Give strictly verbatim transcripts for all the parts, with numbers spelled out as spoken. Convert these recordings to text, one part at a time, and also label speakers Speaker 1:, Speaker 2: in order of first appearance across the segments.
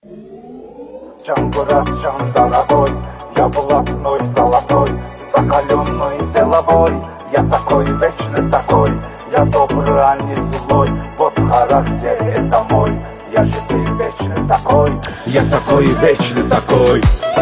Speaker 1: Чем город, чем дорогой, я блатной, золотой, закаленный, деловой. Я такой, вечный такой, я добрый, а не злой. Вот характер это мой, я же ты вечный такой. Я такой, вечный такой.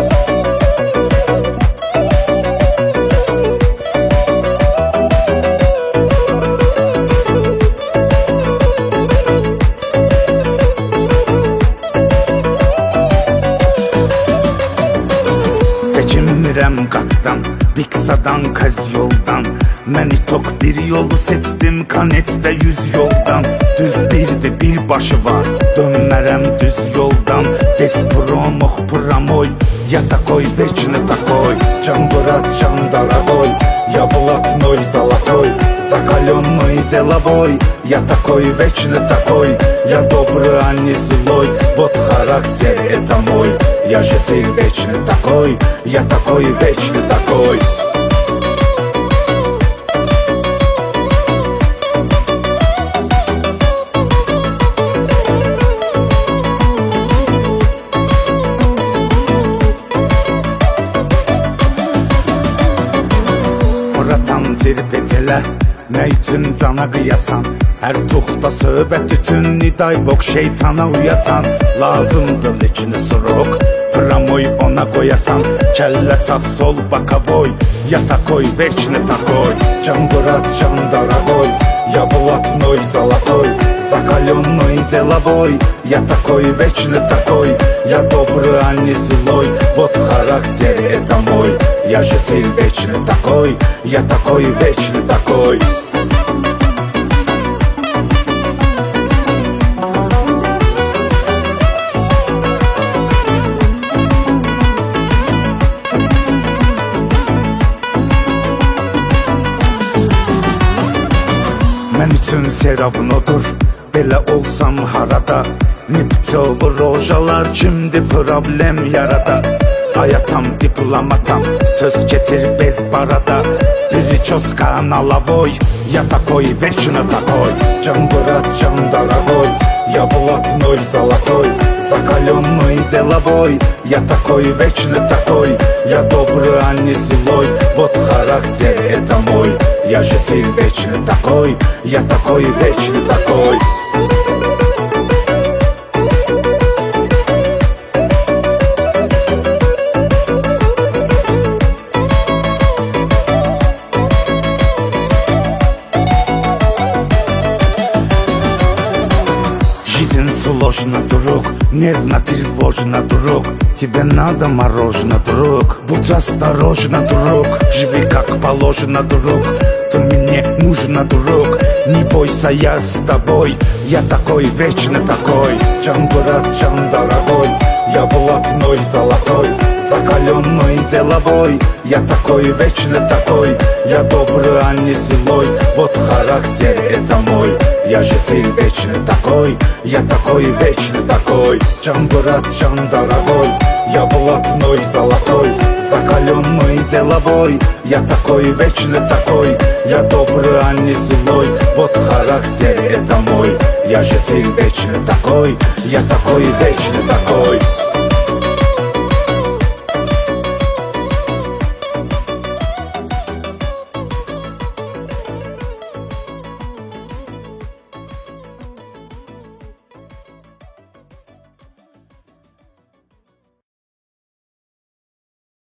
Speaker 1: Seçilmirəm qatdan, Biksadan, Kaz yoldan. Məni tok bir yolu seçdim, Kanetsdə yüz yoldan. Düz birdi, bir başı var, dönmərəm düz yoldan. Без промах, промой, я такой, вечный такой. Чем город, чем дорогой, я блатной, золотой, закаленный, деловой. Я такой, вечный такой, я добрый, а не злой. Вот характер это мой, я же вечный такой. Я такой, вечный такой. Oratan terpet elə, nə üçün cana qıyasan? Hər tuxda söhbət üçün niday bok şeytana uyasan. Lazımdır içini suruk, промой ona qoyasan. Kəllə sağ sol bakavoy, я такой, вечный такой. Чем город, чем дорогой, я блатной, золотой, закаленный, деловой. Я такой, вечный такой, я добрый, а не злой. Вот характер это мой, я же вечный такой. Я такой, вечный такой. Mən üçün serabın odur, belə olsam harada. Nipçovu rojalar kimdi problem yarada. Ayatam, diplomatam, söz getir bez barada. Прическа наловой, я такой, вечно такой. Чем город, чем дорогой, я блатной, золотой, закаленный, деловой. Я такой, вечный такой, я добрый, а не злой. Вот характер это мой, я же вечный такой. Я такой, вечный такой. Жизнь сложна, друг, нервно, тревожно, друг. Тебе надо мороженое, друг. Будь осторожна, друг, живи как положено, друг. Ты мне нужна, друг, не бойся, я с тобой. Я такой, вечный такой. Чем город, чем дорогой, я блатной, золотой, закаленный, деловой. Я такой, вечный такой, я добрый, а не злой. Вот характер это мой, я же вечный такой. Я такой, вечный такой. Чем город, чем дорогой, я блатной, золотой, закаленный, деловой. Я такой, вечный такой, я добрый, а не злой. Вот характер это мой, я же вечный такой. Я такой, вечный такой.